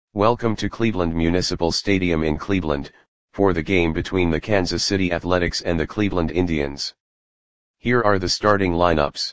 Welcome to Cleveland Municipal Stadium in Cleveland, for the game between the Kansas City Athletics and the Cleveland Indians. Here are the starting lineups.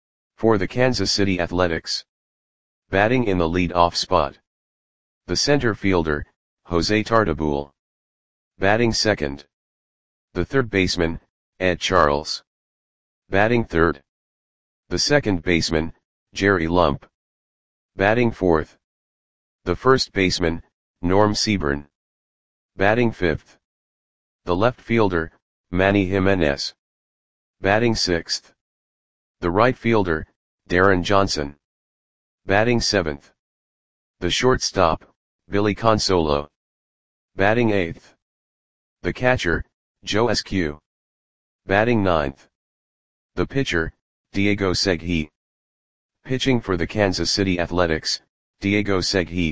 For the Kansas City Athletics. Batting in the lead-off spot. The center fielder, Jose Tartabull. Batting second. The third baseman, Ed Charles. Batting third. The second baseman, Jerry Lump. Batting fourth. The first baseman, Norm Seaburn. Batting fifth. The left fielder, Manny Jimenez. Batting sixth. The right fielder, Darren Johnson. Batting seventh. The shortstop, Billy Consolo. Batting eighth. The catcher, Joe Eskew. Batting ninth. The pitcher, Diego Segui. Pitching for the Kansas City Athletics, Diego Segui.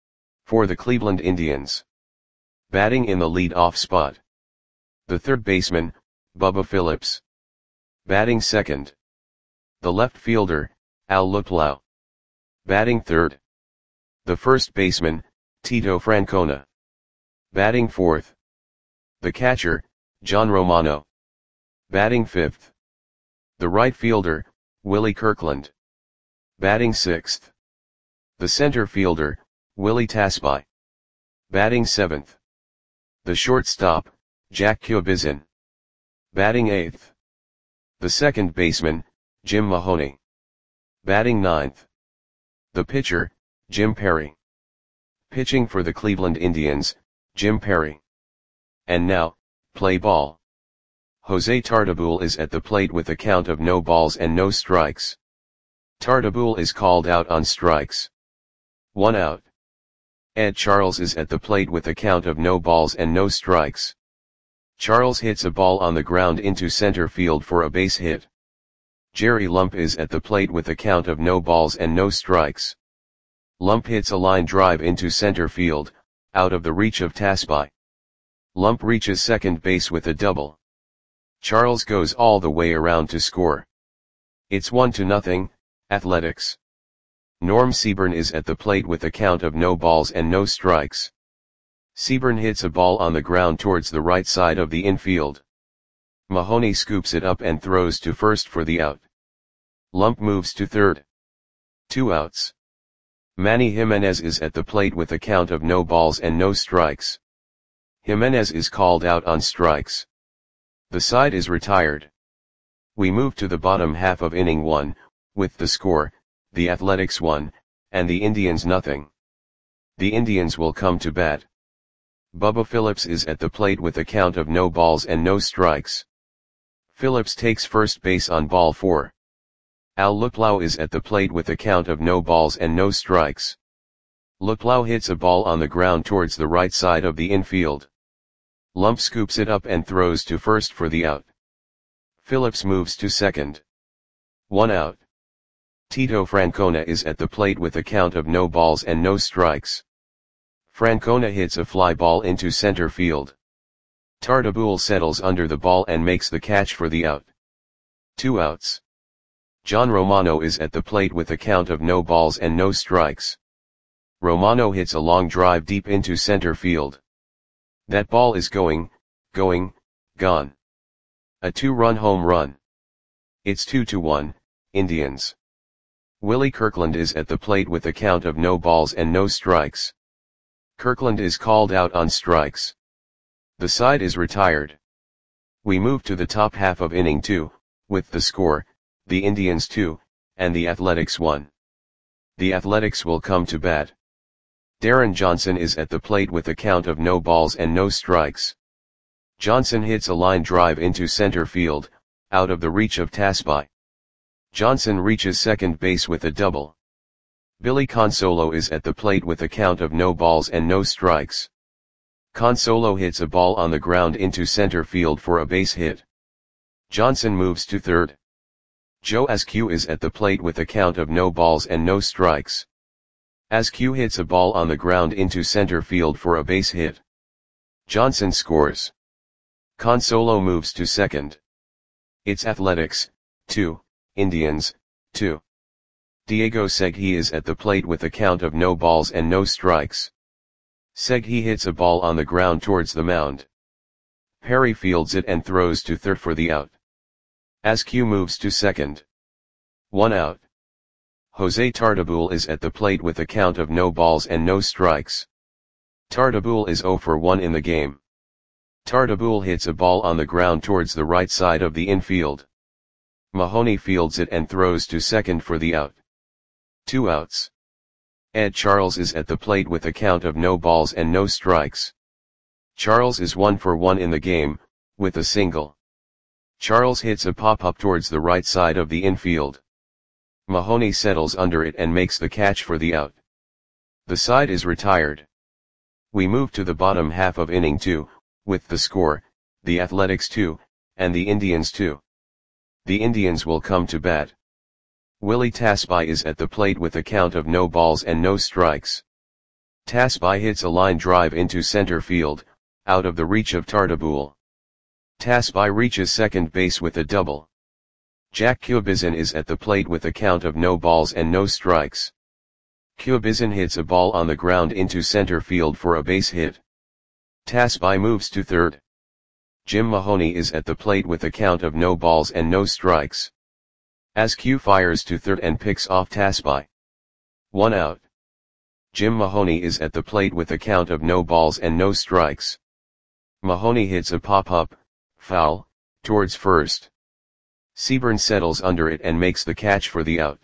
For the Cleveland Indians. Batting in the lead-off spot. The third baseman, Bubba Phillips. Batting second. The left fielder, Al Luplow. Batting third. The first baseman, Tito Francona. Batting fourth. The catcher, John Romano. Batting fifth. The right fielder, Willie Kirkland. Batting sixth. The center fielder, Willie Tasby. Batting seventh. The shortstop, Jack Kubizin. Batting eighth. The second baseman, Jim Mahoney. Batting ninth. The pitcher, Jim Perry. Pitching for the Cleveland Indians, Jim Perry. And now, play ball. Jose Tartabull is at the plate with a count of no balls and no strikes. Tartabull is called out on strikes. 1 out. Ed Charles is at the plate with a count of no balls and no strikes. Charles hits a ball on the ground into center field for a base hit. Jerry Lump is at the plate with a count of no balls and no strikes. Lump hits a line drive into center field, out of the reach of Tasby. Lump reaches second base with a double. Charles goes all the way around to score. It's 1-0, Athletics. Norm Seaburn is at the plate with a count of no balls and no strikes. Seaburn hits a ball on the ground towards the right side of the infield. Mahoney scoops it up and throws to first for the out. Lump moves to third. 2 outs. Manny Jimenez is at the plate with a count of no balls and no strikes. Jimenez is called out on strikes. The side is retired. We move to the bottom half of inning 1, with the score, the Athletics 1, and the Indians 0. The Indians will come to bat. Bubba Phillips is at the plate with a count of no balls and no strikes. Phillips takes first base on ball 4. Al Luplow is at the plate with a count of no balls and no strikes. Luplow hits a ball on the ground towards the right side of the infield. Lump scoops it up and throws to first for the out. Phillips moves to second. 1 out. Tito Francona is at the plate with a count of no balls and no strikes. Francona hits a fly ball into center field. Tartabull settles under the ball and makes the catch for the out. 2 outs. John Romano is at the plate with a count of no balls and no strikes. Romano hits a long drive deep into center field. That ball is gone. A 2-run home run. It's 2-1, Indians. Willie Kirkland is at the plate with a count of no balls and no strikes. Kirkland is called out on strikes. The side is retired. We move to the top half of inning 2, with the score, the Indians 2, and the Athletics 1. The Athletics will come to bat. Darren Johnson is at the plate with a count of no balls and no strikes. Johnson hits a line drive into center field, out of the reach of Tasby. Johnson reaches second base with a double. Billy Consolo is at the plate with a count of no balls and no strikes. Consolo hits a ball on the ground into center field for a base hit. Johnson moves to third. Joe Eskew is at the plate with a count of no balls and no strikes. Eskew hits a ball on the ground into center field for a base hit. Johnson scores. Consolo moves to second. It's Athletics, 2, Indians, 2. Diego Segui is at the plate with a count of no balls and no strikes. Seghi hits a ball on the ground towards the mound. Perry fields it and throws to third for the out. Askew moves to second. 1 out. Jose Tartabull is at the plate with a count of no balls and no strikes. Tartabull is 0 for 1 in the game. Tartabull hits a ball on the ground towards the right side of the infield. Mahoney fields it and throws to second for the out. 2 outs. Ed Charles is at the plate with a count of no balls and no strikes. Charles is 1 for 1 in the game, with a single. Charles hits a pop-up towards the right side of the infield. Mahoney settles under it and makes the catch for the out. The side is retired. We move to the bottom half of inning 2, with the score, the Athletics 2, and the Indians 2. The Indians will come to bat. Willie Tasby is at the plate with a count of no balls and no strikes. Tasby hits a line drive into center field, out of the reach of Tartabull. Tasby reaches second base with a double. Jack Cubizin is at the plate with a count of no balls and no strikes. Cubizin hits a ball on the ground into center field for a base hit. Tasby moves to third. Jim Mahoney is at the plate with a count of no balls and no strikes. Askew fires to third and picks off Tasby. 1 out. Jim Mahoney is at the plate with a count of no balls and no strikes. Mahoney hits a pop-up, foul, towards first. Seaburn settles under it and makes the catch for the out.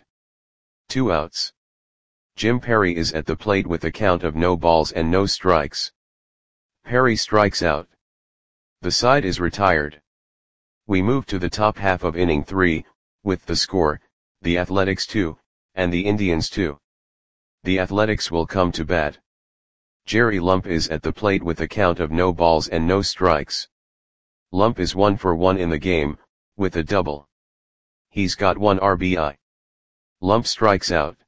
2 outs. Jim Perry is at the plate with a count of no balls and no strikes. Perry strikes out. The side is retired. We move to the top half of inning 3, with the score, the Athletics 2, and the Indians 2. The Athletics will come to bat. Jerry Lump is at the plate with a count of no balls and no strikes. Lump is 1 for 1 in the game, with a double. He's got 1 RBI. Lump strikes out.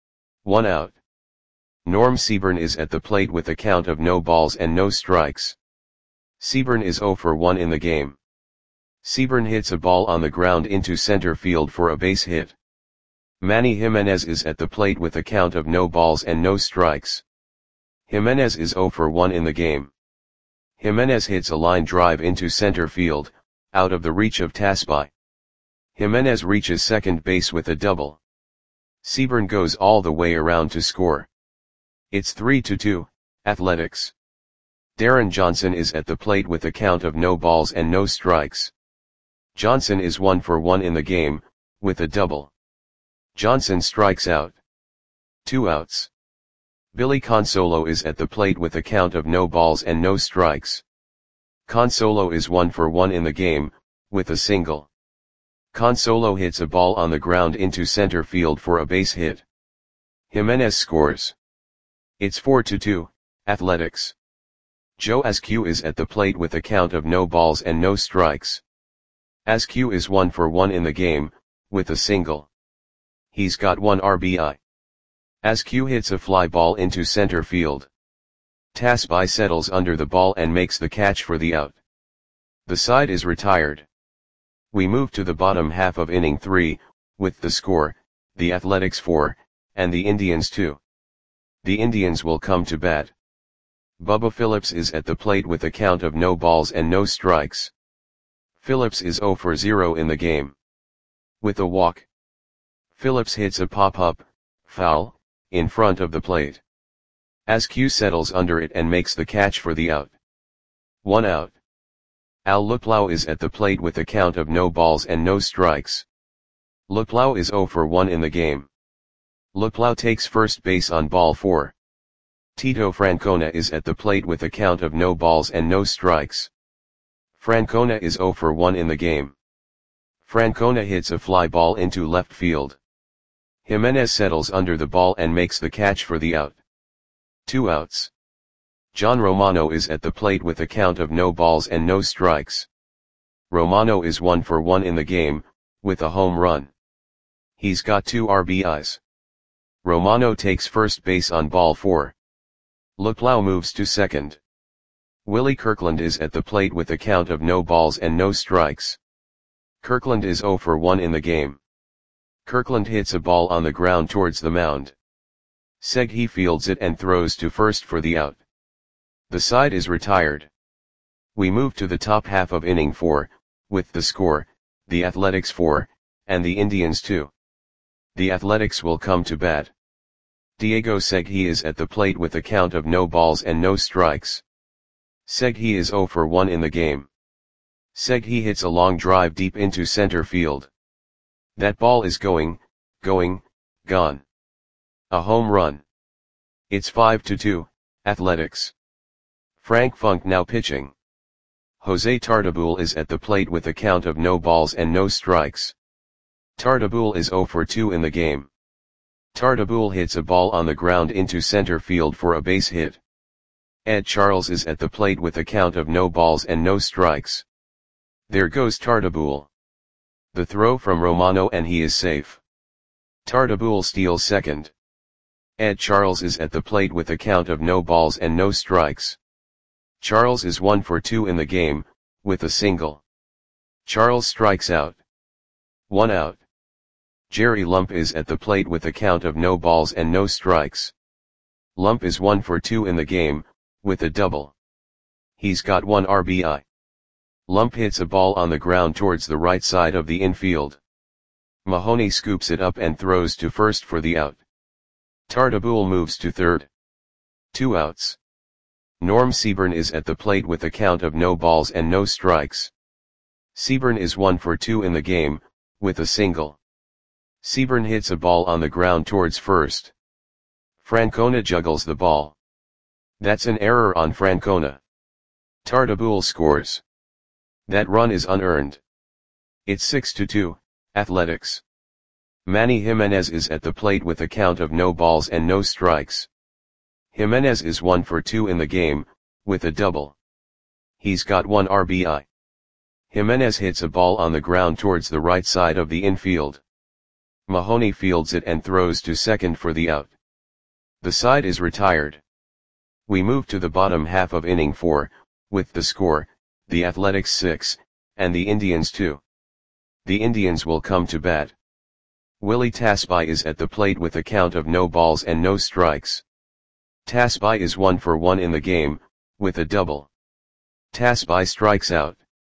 1 out. Norm Seaburn is at the plate with a count of no balls and no strikes. Seaburn is 0 for 1 in the game. Seaburn hits a ball on the ground into center field for a base hit. Manny Jimenez is at the plate with a count of no balls and no strikes. Jimenez is 0 for 1 in the game. Jimenez hits a line drive into center field, out of the reach of Tasby. Jimenez reaches second base with a double. Seaburn goes all the way around to score. It's 3-2, Athletics. Darren Johnson is at the plate with a count of no balls and no strikes. Johnson is 1 for 1 in the game, with a double. Johnson strikes out. 2 outs. Billy Consolo is at the plate with a count of no balls and no strikes. Consolo is 1 for 1 in the game, with a single. Consolo hits a ball on the ground into center field for a base hit. Jimenez scores. It's 4-2, Athletics. Joe Askew is at the plate with a count of no balls and no strikes. Askew is 1 for 1 in the game, with a single. He's got 1 RBI. Askew hits a fly ball into center field. Tasby settles under the ball and makes the catch for the out. The side is retired. We move to the bottom half of inning 3, with the score, the Athletics 4, and the Indians 2. The Indians will come to bat. Bubba Phillips is at the plate with a count of no balls and no strikes. Phillips is 0 for 0 in the game. With a walk. Phillips hits a pop-up, foul, in front of the plate. Askew settles under it and makes the catch for the out. 1 out. Al Luplow is at the plate with a count of no balls and no strikes. Luplow is 0 for 1 in the game. Luplow takes first base on ball 4. Tito Francona is at the plate with a count of no balls and no strikes. Francona is 0 for 1 in the game. Francona hits a fly ball into left field. Jimenez settles under the ball and makes the catch for the out. 2 outs. John Romano is at the plate with a count of no balls and no strikes. Romano is 1 for 1 in the game, with a home run. He's got 2 RBIs. Romano takes first base on ball 4. Luplow moves to second. Willie Kirkland is at the plate with a count of no balls and no strikes. Kirkland is 0 for 1 in the game. Kirkland hits a ball on the ground towards the mound. Seghi fields it and throws to first for the out. The side is retired. We move to the top half of inning 4, with the score, the Athletics 4, and the Indians 2. The Athletics will come to bat. Diego Segui is at the plate with a count of no balls and no strikes. Segui is 0 for 1 in the game. Segui hits a long drive deep into center field. That ball is going, gone. A home run. It's 5-2, Athletics. Frank Funk now pitching. Jose Tartabull is at the plate with a count of no balls and no strikes. Tartabull is 0 for 2 in the game. Tartabull hits a ball on the ground into center field for a base hit. Ed Charles is at the plate with a count of no balls and no strikes. There goes Tartabull. The throw from Romano and he is safe. Tartabull steals second. Ed Charles is at the plate with a count of no balls and no strikes. Charles is 1 for 2 in the game, with a single. Charles strikes out. 1 out. Jerry Lump is at the plate with a count of no balls and no strikes. Lump is 1 for 2 in the game, with a double. He's got 1 RBI. Lump hits a ball on the ground towards the right side of the infield. Mahoney scoops it up and throws to first for the out. Tartabull moves to third. 2 outs. Norm Seaburn is at the plate with a count of no balls and no strikes. Seaburn is 1 for 2 in the game, with a single. Seaburn hits a ball on the ground towards first. Francona juggles the ball. That's an error on Francona. Tartabull scores. That run is unearned. It's 6-2, Athletics. Manny Jimenez is at the plate with a count of no balls and no strikes. Jimenez is 1 for 2 in the game, with a double. He's got 1 RBI. Jimenez hits a ball on the ground towards the right side of the infield. Mahoney fields it and throws to second for the out. The side is retired. We move to the bottom half of inning 4, with the score, the Athletics 6, and the Indians 2. The Indians will come to bat. Willie Tasby is at the plate with a count of no balls and no strikes. Tasby is 1 for 1 in the game, with a double. Tasby strikes out.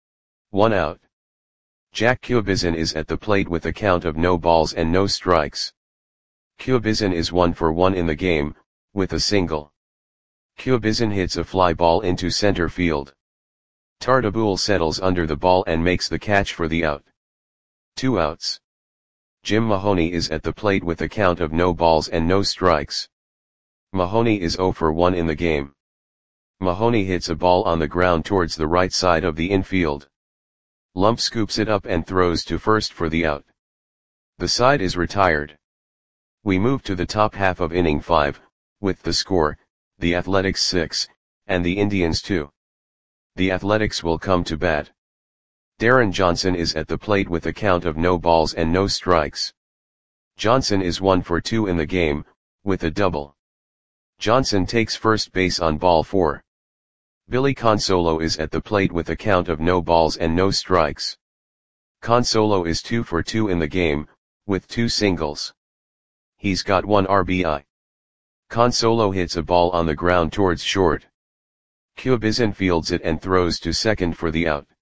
1 out. Jack Cubizin is at the plate with a count of no balls and no strikes. Cubizin is 1 for 1 in the game, with a single. Cubizin hits a fly ball into center field. Tartabull settles under the ball and makes the catch for the out. 2 outs. Jim Mahoney is at the plate with a count of no balls and no strikes. Mahoney is 0 for 1 in the game. Mahoney hits a ball on the ground towards the right side of the infield. Lump scoops it up and throws to first for the out. The side is retired. We move to the top half of inning 5, with the score, the Athletics 6, and the Indians 2. The Athletics will come to bat. Darren Johnson is at the plate with a count of no balls and no strikes. Johnson is 1 for 2 in the game, with a double. Johnson takes first base on ball 4. Billy Consolo is at the plate with a count of no balls and no strikes. Consolo is 2 for 2 in the game, with 2 singles. He's got 1 RBI. Consolo hits a ball on the ground towards short. Cubizin fields it and throws to second for the out.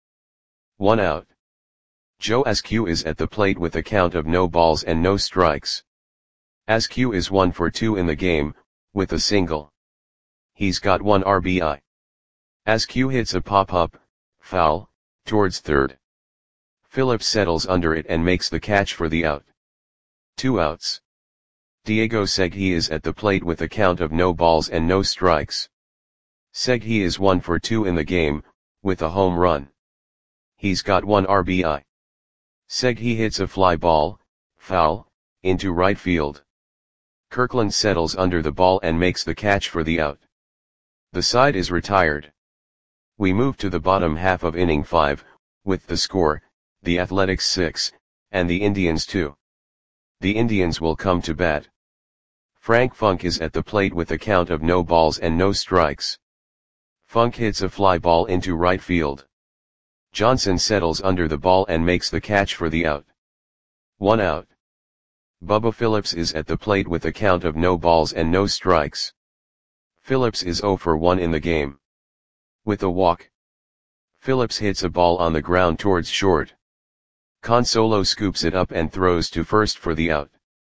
1 out. Joe Askew is at the plate with a count of no balls and no strikes. Askew is 1 for 2 in the game, with a single. He's got 1 RBI. Askew hits a pop-up, foul, towards third. Phillips settles under it and makes the catch for the out. 2 outs. Diego Segui is at the plate with a count of no balls and no strikes. Segui is 1 for 2 in the game, with a home run. He's got 1 RBI. Segui hits a fly ball, foul, into right field. Kirkland settles under the ball and makes the catch for the out. The side is retired. We move to the bottom half of inning 5, with the score, the Athletics 6, and the Indians 2. The Indians will come to bat. Frank Funk is at the plate with a count of no balls and no strikes. Funk hits a fly ball into right field. Johnson settles under the ball and makes the catch for the out. 1 out. Bubba Phillips is at the plate with a count of no balls and no strikes. Phillips is 0 for 1 in the game. With a walk. Phillips hits a ball on the ground towards short. Consolo scoops it up and throws to first for the out.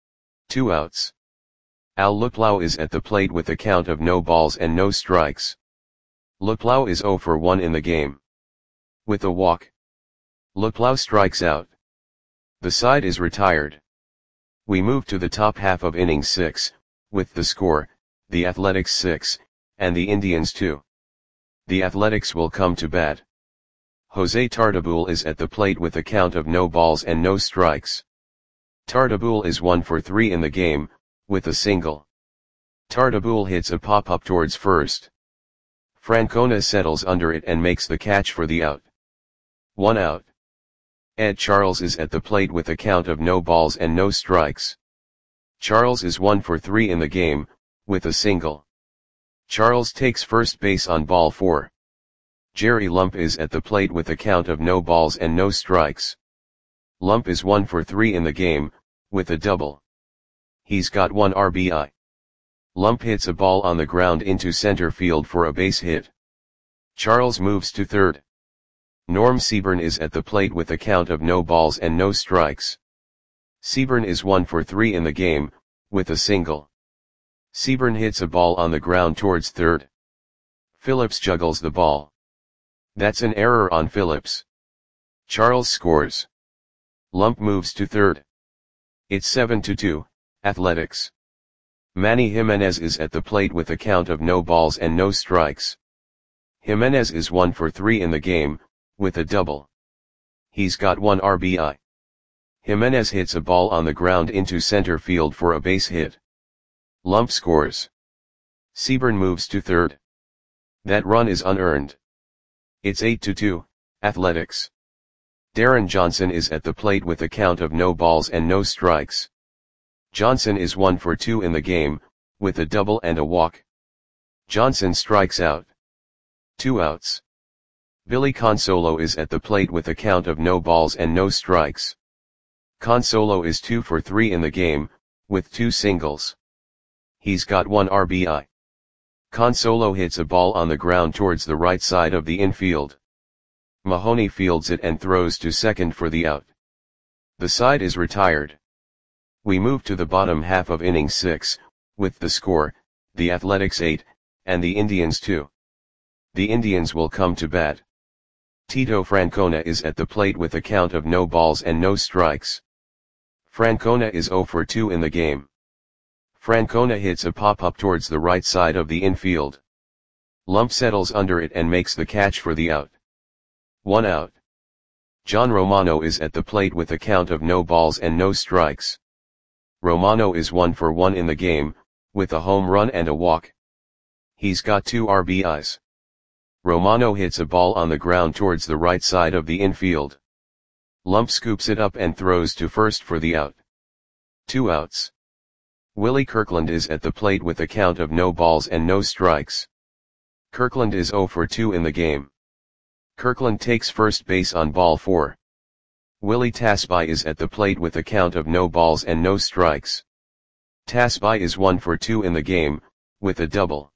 2 outs. Al Luplow is at the plate with a count of no balls and no strikes. Luplow is 0 for 1 in the game. With a walk. Luplow strikes out. The side is retired. We move to the top half of inning 6, with the score, the Athletics 6, and the Indians 2. The Athletics will come to bat. Jose Tartabull is at the plate with a count of no balls and no strikes. Tartabull is 1 for 3 in the game, with a single. Tartabull hits a pop-up towards first. Francona settles under it and makes the catch for the out. 1 out. Ed Charles is at the plate with a count of no balls and no strikes. Charles is 1 for 3 in the game, with a single. Charles takes first base on ball 4. Jerry Lump is at the plate with a count of no balls and no strikes. Lump is 1 for 3 in the game, with a double. He's got 1 RBI. Lump hits a ball on the ground into center field for a base hit. Charles moves to third. Norm Seaburn is at the plate with a count of no balls and no strikes. Seaburn is 1 for 3 in the game, with a single. Seaburn hits a ball on the ground towards third. Phillips juggles the ball. That's an error on Phillips. Charles scores. Lump moves to third. It's 7-2, Athletics. Manny Jimenez is at the plate with a count of no balls and no strikes. Jimenez is 1 for 3 in the game, with a double. He's got 1 RBI. Jimenez hits a ball on the ground into center field for a base hit. Lump scores. Seaburn moves to third. That run is unearned. It's 8-2, Athletics. Darren Johnson is at the plate with a count of no balls and no strikes. Johnson is 1 for 2 in the game, with a double and a walk. Johnson strikes out. 2 outs. Billy Consolo is at the plate with a count of no balls and no strikes. Consolo is 2 for 3 in the game, with 2 singles. He's got 1 RBI. Consolo hits a ball on the ground towards the right side of the infield. Mahoney fields it and throws to second for the out. The side is retired. We move to the bottom half of inning 6, with the score, the Athletics 8, and the Indians 2. The Indians will come to bat. Tito Francona is at the plate with a count of no balls and no strikes. Francona is 0 for 2 in the game. Francona hits a pop-up towards the right side of the infield. Lump settles under it and makes the catch for the out. 1 out. John Romano is at the plate with a count of no balls and no strikes. Romano is 1 for 1 in the game, with a home run and a walk. He's got 2 RBIs. Romano hits a ball on the ground towards the right side of the infield. Lump scoops it up and throws to first for the out. 2 outs. Willie Kirkland is at the plate with a count of no balls and no strikes. Kirkland is 0 for 2 in the game. Kirkland takes first base on ball 4. Willie Tasby is at the plate with a count of no balls and no strikes. Tasby is 1 for 2 in the game, with a double.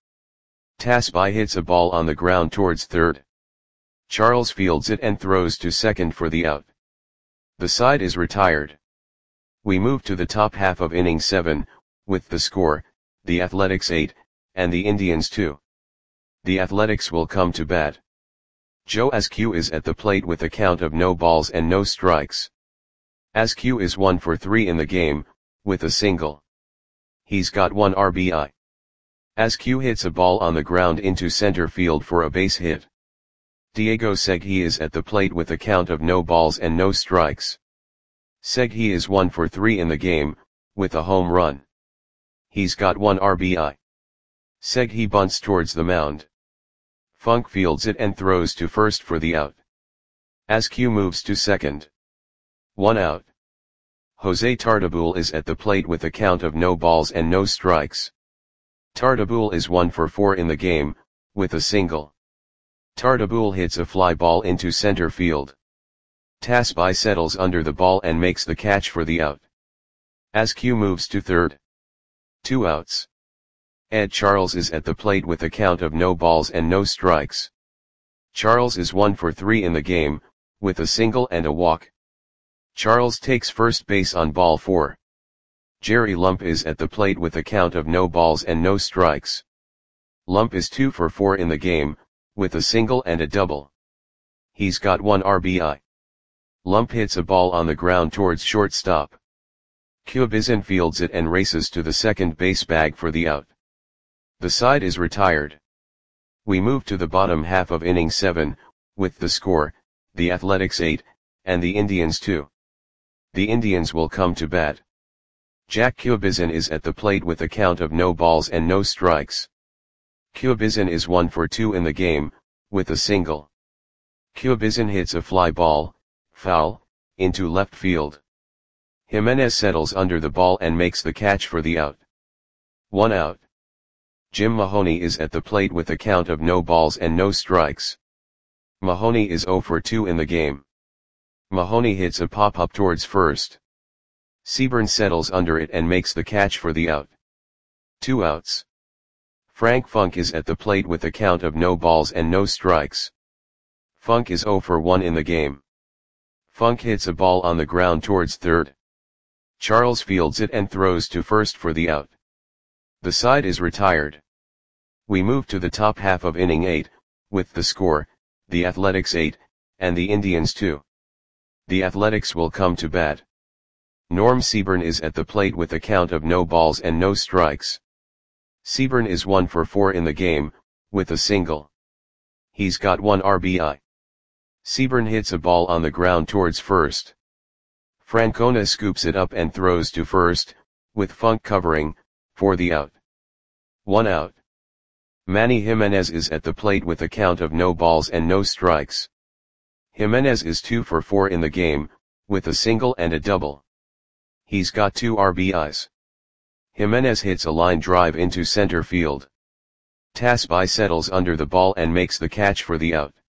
Tasby hits a ball on the ground towards third. Charles fields it and throws to second for the out. The side is retired. We move to the top half of inning 7, with the score, the Athletics 8, and the Indians 2. The Athletics will come to bat. Joe Askew is at the plate with a count of no balls and no strikes. Askew is 1 for 3 in the game, with a single. He's got 1 RBI. Askew hits a ball on the ground into center field for a base hit. Diego Segui is at the plate with a count of no balls and no strikes. Segui is 1 for 3 in the game, with a home run. He's got 1 RBI. Segui bunts towards the mound. Funk fields it and throws to first for the out. Askew moves to second. 1 out. Jose Tartabull is at the plate with a count of no balls and no strikes. Tartabull is 1 for 4 in the game, with a single. Tartabull hits a fly ball into center field. Tasby settles under the ball and makes the catch for the out. Askew moves to third. 2 outs. Ed Charles is at the plate with a count of no balls and no strikes. Charles is 1 for 3 in the game, with a single and a walk. Charles takes first base on ball 4. Jerry Lump is at the plate with a count of no balls and no strikes. Lump is 2 for 4 in the game, with a single and a double. He's got 1 RBI. Lump hits a ball on the ground towards shortstop. Cubizin fields it and races to the second base bag for the out. The side is retired. We move to the bottom half of inning 7, with the score, the Athletics 8, and the Indians 2. The Indians will come to bat. Jack Cubizin is at the plate with a count of no balls and no strikes. Cubizin is 1 for 2 in the game, with a single. Cubizin hits a fly ball, foul, into left field. Jimenez settles under the ball and makes the catch for the out. 1 out. Jim Mahoney is at the plate with a count of no balls and no strikes. Mahoney is 0 for 2 in the game. Mahoney hits a pop-up towards first. Seaburn settles under it and makes the catch for the out. 2 outs. Frank Funk is at the plate with a count of no balls and no strikes. Funk is 0 for 1 in the game. Funk hits a ball on the ground towards third. Charles fields it and throws to first for the out. The side is retired. We move to the top half of inning 8, with the score, the Athletics 8, and the Indians 2. The Athletics will come to bat. Norm Seaburn is at the plate with a count of no balls and no strikes. Seaburn is 1 for 4 in the game, with a single. He's got 1 RBI. Seaburn hits a ball on the ground towards first. Francona scoops it up and throws to first, with Funk covering, for the out. 1 out. Manny Jimenez is at the plate with a count of no balls and no strikes. Jimenez is 2 for 4 in the game, with a single and a double. He's got 2 RBIs. Jimenez hits a line drive into center field. Tasby settles under the ball and makes the catch for the out.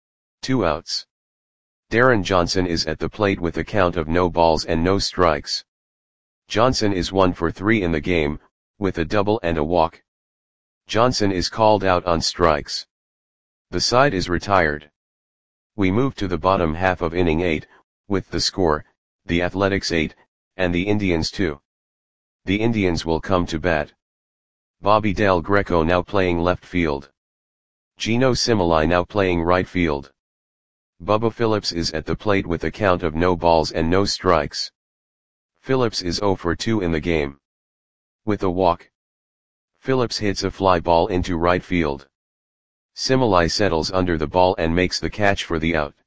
2 outs. Darren Johnson is at the plate with a count of no balls and no strikes. Johnson is 1 for 3 in the game, with a double and a walk. Johnson is called out on strikes. The side is retired. We move to the bottom half of inning 8, with the score, the Athletics 8, and the Indians 2. The Indians will come to bat. Bobby Del Greco now playing left field. Gino Simili now playing right field. Bubba Phillips is at the plate with a count of no balls and no strikes. Phillips is 0 for 2 in the game. With a walk. Phillips hits a fly ball into right field. Simili settles under the ball and makes the catch for the out.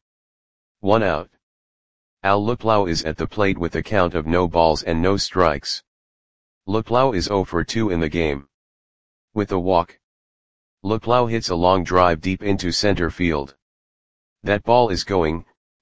1 out. Al Luplow is at the plate with a count of no balls and no strikes. Luplow is 0 for 2 in the game. With a walk. Luplow hits a long drive deep into center field. That ball is gone.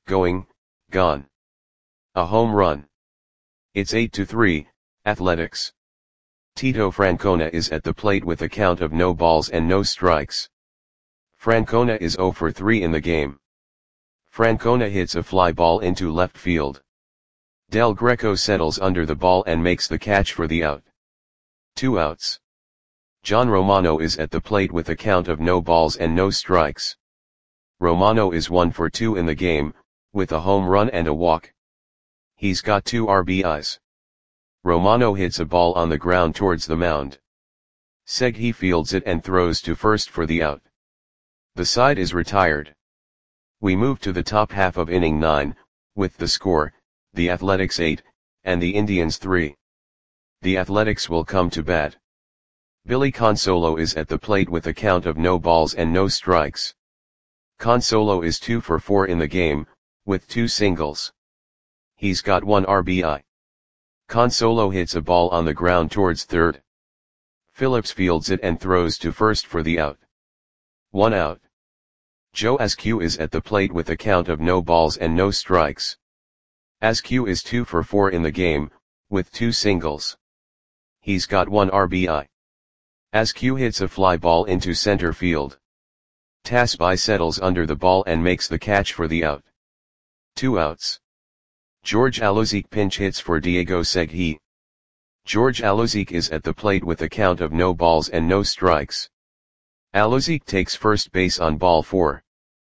A home run. It's 8-3, Athletics. Tito Francona is at the plate with a count of no balls and no strikes. Francona is 0 for 3 in the game. Francona hits a fly ball into left field. Del Greco settles under the ball and makes the catch for the out. 2 outs. John Romano is at the plate with a count of no balls and no strikes. Romano is 1 for 2 in the game, with a home run and a walk. He's got 2 RBIs. Romano hits a ball on the ground towards the mound. Seghi fields it and throws to first for the out. The side is retired. We move to the top half of inning 9, with the score, the Athletics 8, and the Indians 3. The Athletics will come to bat. Billy Consolo is at the plate with a count of no balls and no strikes. Consolo is 2 for 4 in the game, with 2 singles. He's got 1 RBI. Consolo hits a ball on the ground towards third. Phillips fields it and throws to first for the out. 1 out. Joe Askew is at the plate with a count of no balls and no strikes. Askew is 2 for 4 in the game, with 2 singles. He's got 1 RBI. Askew hits a fly ball into center field. Tasby settles under the ball and makes the catch for the out. 2 outs. George Alozique pinch hits for Diego Seghi. George Alozique is at the plate with a count of no balls and no strikes. Alozique takes first base on ball 4.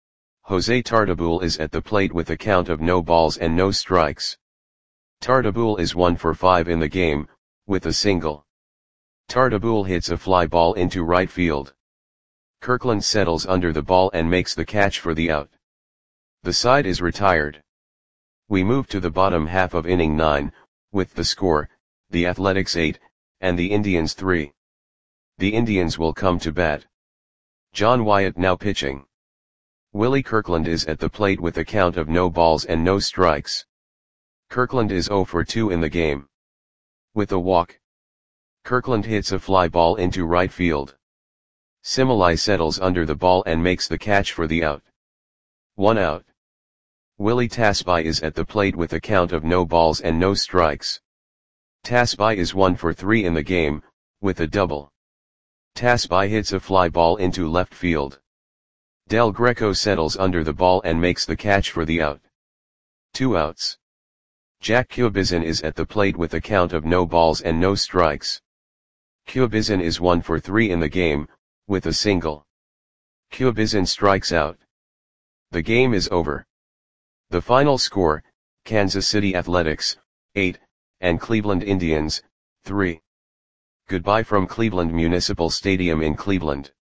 Jose Tartabull is at the plate with a count of no balls and no strikes. Tartabull is 1 for 5 in the game, with a single. Tartabull hits a fly ball into right field. Kirkland settles under the ball and makes the catch for the out. The side is retired. We move to the bottom half of inning 9, with the score, the Athletics 8, and the Indians 3. The Indians will come to bat. John Wyatt now pitching. Willie Kirkland is at the plate with a count of no balls and no strikes. Kirkland is 0 for 2 in the game. With a walk. Kirkland hits a fly ball into right field. Similai settles under the ball and makes the catch for the out. 1 out. Willie Tasby is at the plate with a count of no balls and no strikes. Tasby is 1 for 3 in the game, with a double. Tasby hits a fly ball into left field. Del Greco settles under the ball and makes the catch for the out. 2 outs. Jack Cubizin is at the plate with a count of no balls and no strikes. Cubizin is 1 for 3 in the game, with a single. Cubizin strikes out. The game is over. The final score, Kansas City Athletics, 8, and Cleveland Indians, 3. Goodbye from Cleveland Municipal Stadium in Cleveland.